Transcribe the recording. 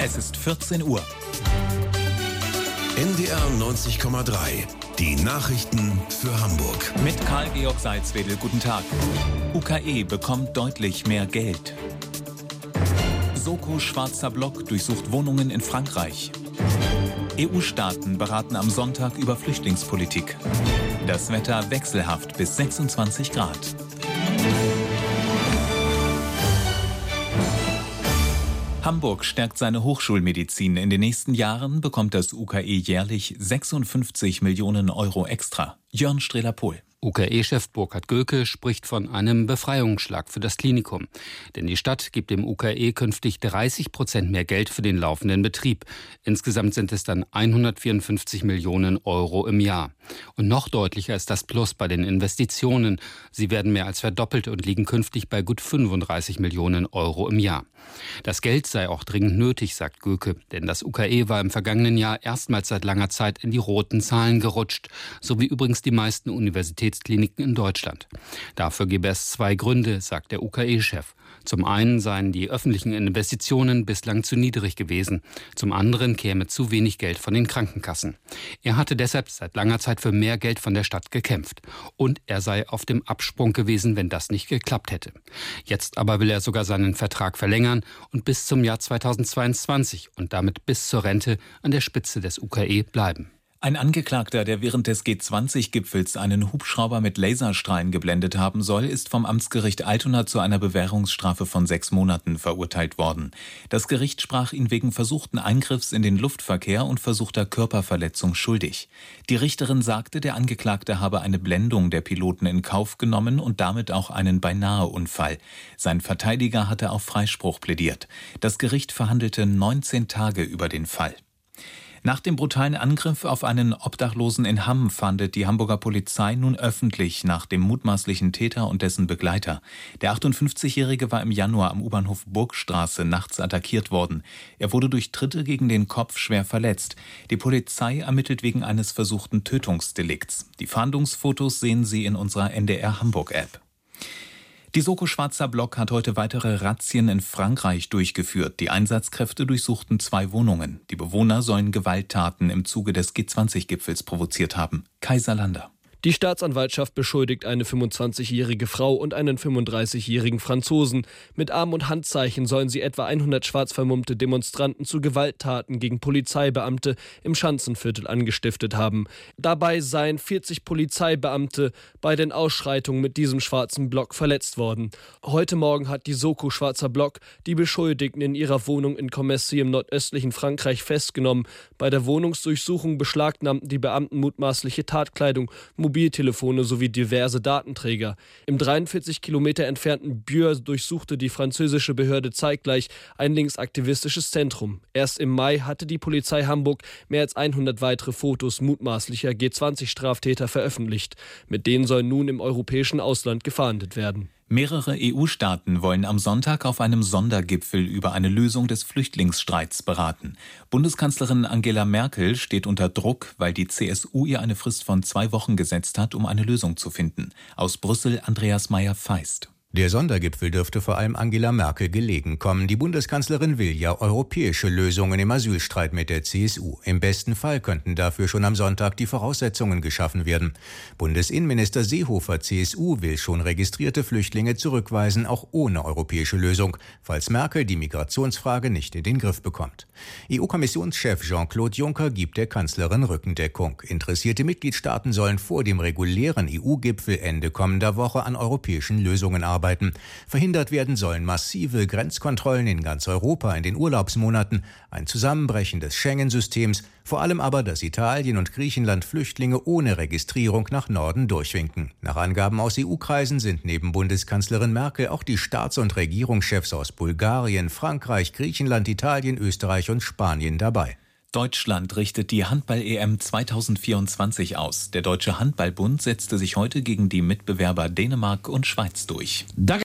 Es ist 14 Uhr. NDR 90,3. Die Nachrichten für Hamburg. Mit Karl-Georg Salzwedel, guten Tag. UKE bekommt deutlich mehr Geld. Soko Schwarzer Block durchsucht Wohnungen in Frankreich. EU-Staaten beraten am Sonntag über Flüchtlingspolitik. Das Wetter wechselhaft bis 26 Grad. Hamburg stärkt seine Hochschulmedizin. In den nächsten Jahren bekommt das UKE jährlich 56 Millionen Euro extra. Jörn Strehler-Pohl. UKE-Chef Burkhard Göke spricht von einem Befreiungsschlag für das Klinikum. Denn die Stadt gibt dem UKE künftig 30% mehr Geld für den laufenden Betrieb. Insgesamt sind es dann 154 Millionen Euro im Jahr. Und noch deutlicher ist das Plus bei den Investitionen. Sie werden mehr als verdoppelt und liegen künftig bei gut 35 Millionen Euro im Jahr. Das Geld sei auch dringend nötig, sagt Göke. Denn das UKE war im vergangenen Jahr erstmals seit langer Zeit in die roten Zahlen gerutscht. So wie übrigens die meisten Universitätskliniken in Deutschland. Dafür gäbe es zwei Gründe, sagt der UKE-Chef. Zum einen seien die öffentlichen Investitionen bislang zu niedrig gewesen. Zum anderen käme zu wenig Geld von den Krankenkassen. Er hatte deshalb seit langer Zeit für mehr Geld von der Stadt gekämpft. Und er sei auf dem Absprung gewesen, wenn das nicht geklappt hätte. Jetzt aber will er sogar seinen Vertrag verlängern und bis zum Jahr 2022 und damit bis zur Rente an der Spitze des UKE bleiben. Ein Angeklagter, der während des G20-Gipfels einen Hubschrauber mit Laserstrahlen geblendet haben soll, ist vom Amtsgericht Altona zu einer Bewährungsstrafe von 6 Monaten verurteilt worden. Das Gericht sprach ihn wegen versuchten Eingriffs in den Luftverkehr und versuchter Körperverletzung schuldig. Die Richterin sagte, der Angeklagte habe eine Blendung der Piloten in Kauf genommen und damit auch einen Beinahe-Unfall. Sein Verteidiger hatte auf Freispruch plädiert. Das Gericht verhandelte 19 Tage über den Fall. Nach dem brutalen Angriff auf einen Obdachlosen in Hamm fahndet die Hamburger Polizei nun öffentlich nach dem mutmaßlichen Täter und dessen Begleiter. Der 58-Jährige war im Januar am U-Bahnhof Burgstraße nachts attackiert worden. Er wurde durch Tritte gegen den Kopf schwer verletzt. Die Polizei ermittelt wegen eines versuchten Tötungsdelikts. Die Fahndungsfotos sehen Sie in unserer NDR Hamburg-App. Die Soko Schwarzer Block hat heute weitere Razzien in Frankreich durchgeführt. Die Einsatzkräfte durchsuchten 2 Wohnungen. Die Bewohner sollen Gewalttaten im Zuge des G20-Gipfels provoziert haben. Kaiser Lander. Die Staatsanwaltschaft beschuldigt eine 25-jährige Frau und einen 35-jährigen Franzosen. Mit Arm- und Handzeichen sollen sie etwa 100 schwarz vermummte Demonstranten zu Gewalttaten gegen Polizeibeamte im Schanzenviertel angestiftet haben. Dabei seien 40 Polizeibeamte bei den Ausschreitungen mit diesem schwarzen Block verletzt worden. Heute Morgen hat die Soko Schwarzer Block die Beschuldigten in ihrer Wohnung in Commercy im nordöstlichen Frankreich festgenommen. Bei der Wohnungsdurchsuchung beschlagnahmten die Beamten mutmaßliche Tatkleidung, Mobiltelefone sowie diverse Datenträger. Im 43 Kilometer entfernten Bure durchsuchte die französische Behörde zeitgleich ein linksaktivistisches Zentrum. Erst im Mai hatte die Polizei Hamburg mehr als 100 weitere Fotos mutmaßlicher G20-Straftäter veröffentlicht. Mit denen soll nun im europäischen Ausland gefahndet werden. Mehrere EU-Staaten wollen am Sonntag auf einem Sondergipfel über eine Lösung des Flüchtlingsstreits beraten. Bundeskanzlerin Angela Merkel steht unter Druck, weil die CSU ihr eine Frist von 2 Wochen gesetzt hat, um eine Lösung zu finden. Aus Brüssel Andreas Meyer-Feist. Der Sondergipfel dürfte vor allem Angela Merkel gelegen kommen. Die Bundeskanzlerin will ja europäische Lösungen im Asylstreit mit der CSU. Im besten Fall könnten dafür schon am Sonntag die Voraussetzungen geschaffen werden. Bundesinnenminister Seehofer, CSU, will schon registrierte Flüchtlinge zurückweisen, auch ohne europäische Lösung, falls Merkel die Migrationsfrage nicht in den Griff bekommt. EU-Kommissionschef Jean-Claude Juncker gibt der Kanzlerin Rückendeckung. Interessierte Mitgliedstaaten sollen vor dem regulären EU-Gipfel Ende kommender Woche an europäischen Lösungen arbeiten. Verhindert werden sollen massive Grenzkontrollen in ganz Europa in den Urlaubsmonaten, ein Zusammenbrechen des Schengen-Systems, vor allem aber, dass Italien und Griechenland Flüchtlinge ohne Registrierung nach Norden durchwinken. Nach Angaben aus EU-Kreisen sind neben Bundeskanzlerin Merkel auch die Staats- und Regierungschefs aus Bulgarien, Frankreich, Griechenland, Italien, Österreich und Spanien dabei. Deutschland richtet die Handball-EM 2024 aus. Der Deutsche Handballbund setzte sich heute gegen die Mitbewerber Dänemark und Schweiz durch.